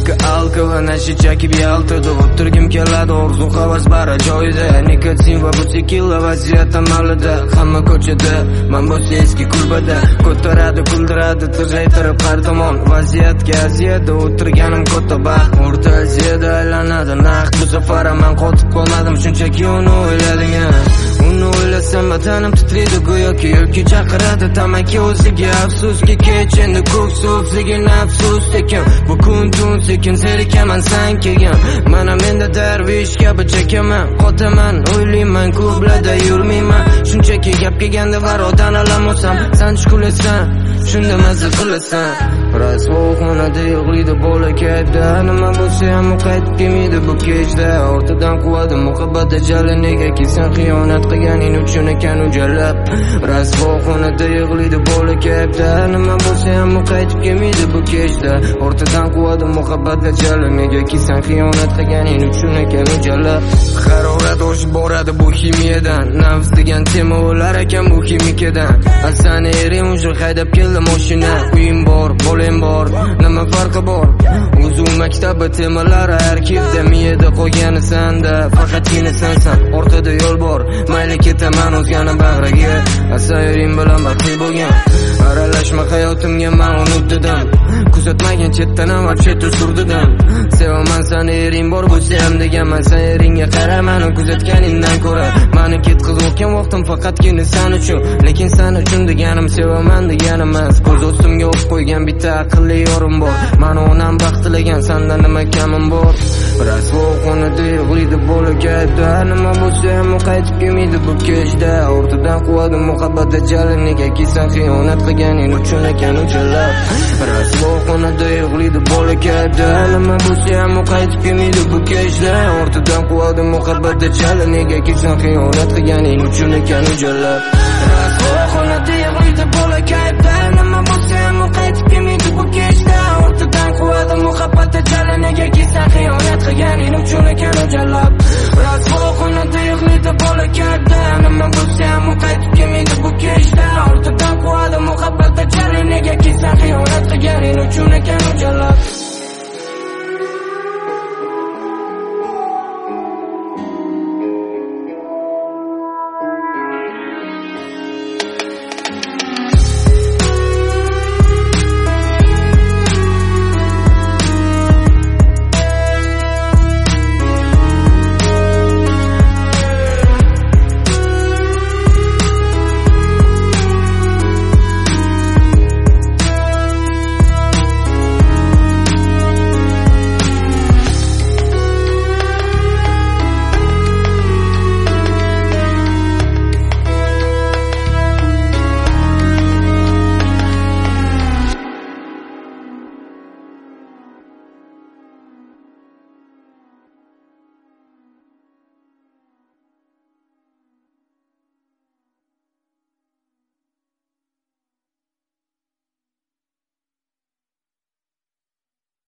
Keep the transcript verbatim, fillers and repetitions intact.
Ikki alka va nasha chakib yaltirdi. O'tirgim keladi, orzu havas bara joyida. Nikotin va butikilla vaziyat amalida. Hamma ko'chada, men bo'lsa eski kulbada. Ko'taradi, kuldiradi, tiraytirib har tomon. Vaziyatga aziyatda o'tirganim katta baxt. O'rta Aziyada aylanadi naq. Bu safar men qotib qolmadim, shunchaki uni o'yladim. Uni o'ylasam badanim titraydi go'yoki yo'lga chaqiradi tamaki o'ziga. Afsuski kech endi ko'p so'zligin afsus sekin. Bu kun tun sekin zerikaman san kelgan. Mana menda darvish kabi chekaman. Qotaman, o'ylayman, ko'plada yurmayman. Shunchaki gap kelganda varodan alamo'sam, san chukulasan, shunda mazza qilasan. Rasvoxonada yig'laydi bola kayda. Nima bo'lsa ham u qaytib kelmaydi bu kechda. Ortidan quvadi muhabbat ajali, negaki sen xiyonat qilganing uchun ekan u jalab. Rasvoxonada yig'laydi bola kayda. Nima bo'lsa ham u qaytib kelmaydi bu kechda. Ortidan quvadi muhabbat ajali, negaki sen xiyonat qilganing uchun ekan u jalab. Harorat oshib boradi bu ximiyadan. Nafs degan tema o'lar ekan bu ximikadan. Asani ering ujur haydab keldi mashina. Uyim bor, bolam bor, nima farqi bor? O'zu maktabi temalari arkivda, miyada qolgani sanda, faqatgina sensan. Orqada yo'l bor, mayli ketaman o'zgani bag'riga. Asayring bilan baxtli bo'lgan. Aralashma hayotimga men unutdim. Kuzatmagan chetdan ham chetda surdidim. Sevaman seni ering bor bo'lsa ham deganman. Sen eringga qara, meni kuzatganingdan ko'ra. Meni ketkizayotgan vaqtim faqatgina sen uchun. Lekin sen uchun deganim sevaman deganim emas. Ko'z ostimga o'q qo'ygan bitta aqlli yorim bor. Meni onam baxtligan, sendan nima kamim bor? Rasvoxonada yig'laydi bola kayda. Nima bo'lsa ham u qaytib kelmaydi bu kechda. Ortidan quvadi muhabbat ajali, negaki sen xiyonat qilganing uchun ekan u jalab. Rasvoxonada yig'laydi bola kayda. Nima bo'lsa ham u qaytib kelmaydi bu kechda. Ortidan quvadi muhabbat ajali, negaki sen xiyonat qilganing uchun ekan u jalab. Rasvoxonada yig'laydi bola kayda. Nima bo'lsa ham u qaytib kelmaydi bu kechda. Ortidan quvadi muhabbat ajali, negaki sen xiyonat qilganing uchun ekan u jalab. Rasvoxonada yig'laydi bola kayda. Nima bo'lsa ham u qaytib